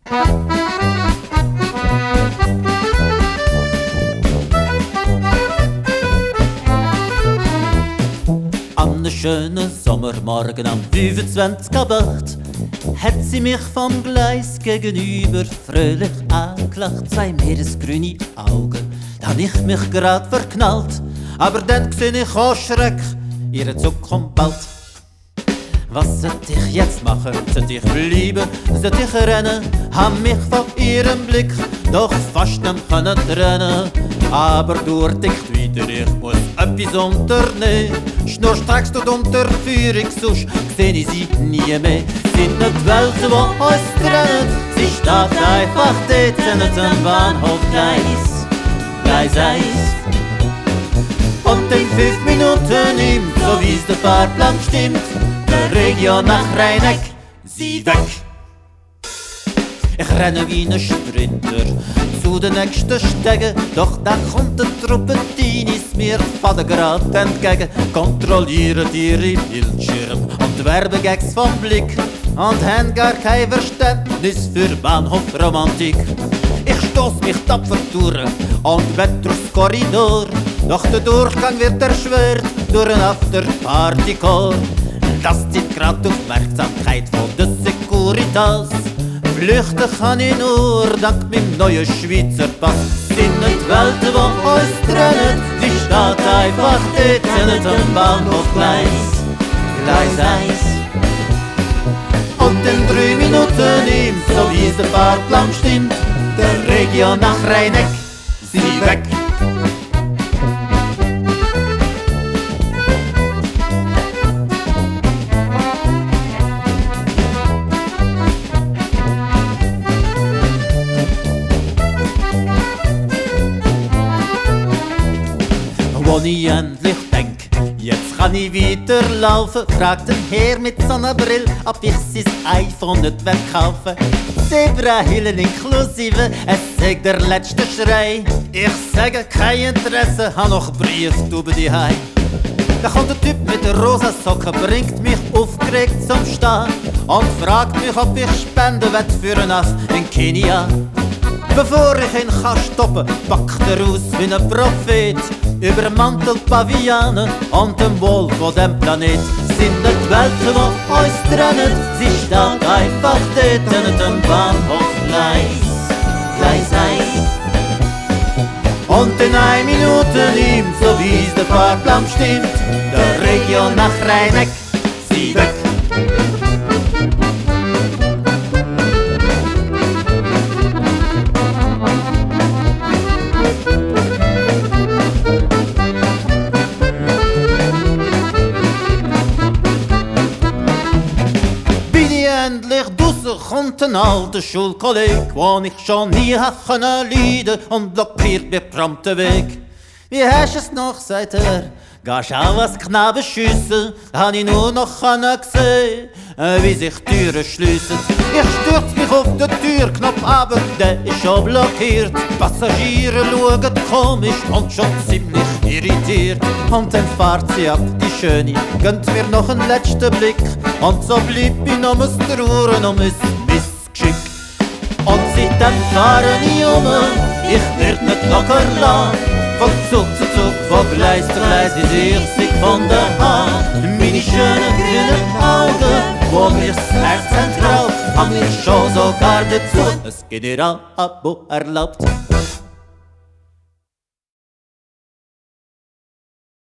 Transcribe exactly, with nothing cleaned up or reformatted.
An einem schönen Sommermorgen am fünfundzwanzigsten acht hat sie mich vom Gleis gegenüber fröhlich angelacht. Zwei meeresgrüne Augen, da hab ich mich grad verknallt. Aber dann seh ich auch Schreck, ihre Zug kommt bald. Was sollte ich jetzt machen? Sollte ich bleiben? Sollte ich rennen? Hab mich von ihrem Blick doch fast nicht können trennen. Aber durchtickt wieder, ich muss etwas unternehmen. Schnurstracks dort unter Führung, sonst seh ich sie nie mehr. Sind nicht Welten, die uns trennen, sie steht einfach dort nicht am Bahnhof Gleis, Gleis eins. Und in fünf Minuten nimmt, so wie's der Fahrplan stimmt, der Region nach Rheineck, sie weg. Ich renne wie ein Sprinter zu den nächsten Stegen, doch da kommt der Truppentinis mir von der Grad entgegen. Kontrollieren ihre Bildschirm und Werbegags vom Blick und haben gar kein Verständnis für Bahnhofromantik. Ich stoß mich tapfer durch und wett durchs Korridor, doch der Durchgang wird erschwert durch ein After-Party-Chor. Das zieht grad die Aufmerksamkeit von der Securitas. Flüchten kann ich nur dank meinem neuen Schweizer Pass. Sind nicht Welten, die uns trennen, sie steht einfach dort nicht am Bahnhof Gleis, Gleis eins. Und in drei Minuten nimmt, so wie der Fahrplan stimmt, der Region nach Rheineck, sie weg. Als ich endlich denk, jetzt kann ich weiterlaufen, fragt ein Herr mit so einer Brille, ob ich sein iPhone nicht wegkaufen. Zebrahillen inklusive, es sagt der letzte Schrei. Ich sage kein Interesse, hab noch Brieftube daheim. Da kommt der Typ mit der rosa Socke, bringt mich aufgeregt zum Stehen und fragt mich, ob ich spenden will für einen Ass in Kenia. Bevor ich ihn kann stoppen, packt er aus wie ein Prophet, übermantelt Paviane und dem Wohl von dem Planet. Sind nicht Welten, die uns trennen, sie steht einfach dort nicht am Bahnhof Gleis, Gleis eins. Und in ein Minute nimmt, so wie's der Fahrplan stimmt, der Region nach Rheineck, sie weg. Endlich draussen kommt ein alter Schulkolleg, wo ich schon nie hab können leiden und blockiert mir prompt den Weg. Wie hast du es noch, sagt er, gehst auch als Knabe schiessen, hab ich nur noch können sehen, wie sich Türen schliessen. Ich stürz mich auf den Türknopf, aber der ist schon blockiert. Passagiere schauen komisch und schon ziemlich irritiert. Und dann fahrt sie ab, die Schöne, gönnt mir noch einen letzten Blick. Und so blieb ich noch muss trauern um mein Missgeschick. Und seitdem fahre ich um, ich werd nicht locker lassen. Von Zug zu Zug, von Gleis zu Gleis, wie ich sie gefunden hab. Meine schönen grünen Augen, wo mir das Herz entraubt, haben mir schon sogar dazu ein General-Abo erlaubt.